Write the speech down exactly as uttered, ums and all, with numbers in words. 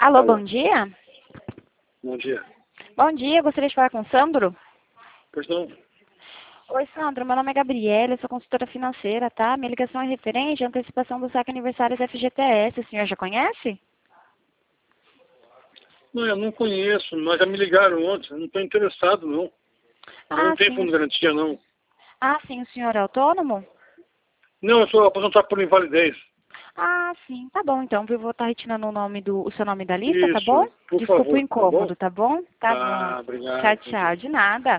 Alô, Alô. bom dia? Bom dia. Bom dia, gostaria de falar com o Sandro? Pois não? Oi, Sandro, meu nome é Gabriela, eu sou consultora financeira, tá? Minha ligação é referente à antecipação do saque aniversário da F G T S. O senhor já conhece? Não, eu não conheço, mas já me ligaram ontem. Eu não estou interessado, não. Eu Ah, não tenho sim. fundo de garantia, não. Ah, sim, o senhor é autônomo? Não, eu sou aposentado por invalidez. Ah, sim, tá bom então. Eu vou estar retirando o nome do, o seu nome da lista, tá bom? Isso, por Desculpa o favor, tá bom? incômodo, tá bom? Tá bom. Tá, Tchau, obrigado. Bom dia. tchau. De nada.